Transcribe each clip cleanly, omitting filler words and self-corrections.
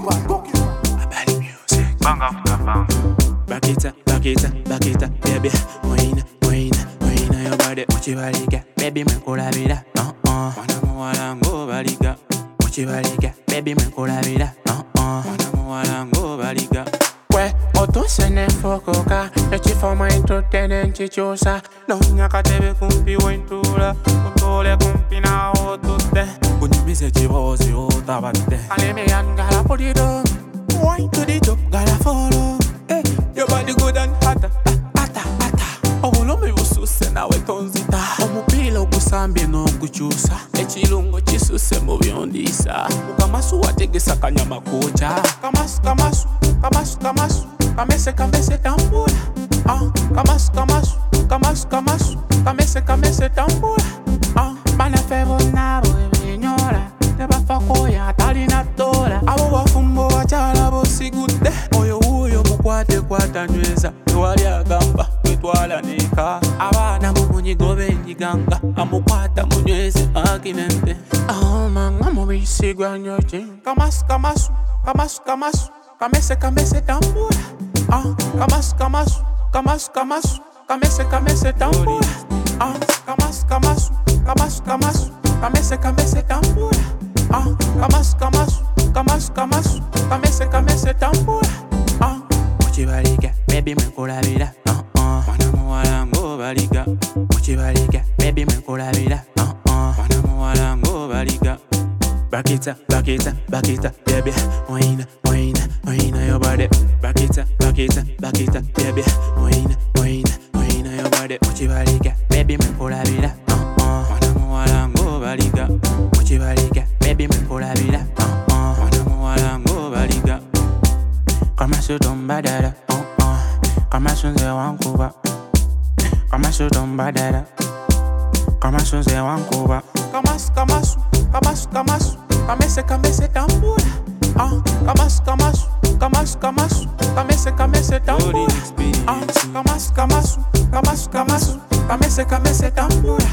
Body music. Bang after bang. Back it up, baby. Wine your body. Muchibaliga, baby me kula vida. Wana muwalango baliga. Muchibaliga, baby me kula vida. Wana muwalango baliga. We otosene fokoka, echifoma intotene nchichosa. Lonya katebe kumpi wentula, kuntole kumpi na otute. Kunyimise chivozi otabate. Aleme yangala podido, wine to the top, gotta follow. Your body good and hotter. Obulumi bususe nawe tonzita. Omupilo gusambye n'okukyusa. Ekirungo kisuse mu byondisa. Ukamasu wategesa kanyama kocha. Kamasu. Kamese tambula. Kamasu. Kamese tambula. Bana febo nabo ebinyora. Tebafakoya talina tola. Abo bafumbo bachala bosigudde. Oyo mukwate nyweza. Tewali agamba. Nika abana munyigo benjiganga amukwata munyweze akinente manga mubisigwa nyoche kamasu kamese tambula kamasu kamese tambula kamasu kamese tambula kamese tambula Muchibaliga, baby me kula vida. Wana muwalango baliga. Muchibaliga, baby me kula vida. Wana muwalango baliga. Back it up, baby. Wine your body. Back it up, baby. Wine your body. Muchibaliga, baby me kula vida. Wana muwalango baliga. Muchibaliga, baby me kula vida. Wana muwalango baliga. Kamasu tombadara, Kamasu nze wankuba. Kamasu tombadara, Kamasu nze wankuba. Kamasu, kamese tambula. Kamasu, kamese tambula. Kamasu, kamese tambula.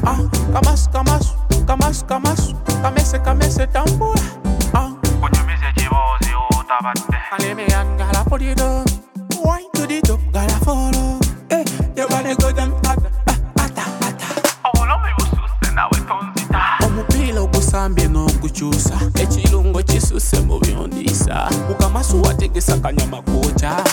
Kamese tambula. Kunyimise chivozi otabate. Aleme yangala podido, wine to the top, gotta follow. Your body good and hotter. Obulumi bususe nawe tonzita. Omupilo gusambye n'okukyusa. Ekirungo kisuse mu byondisa. Ukamasu wategesa kanyama kocha.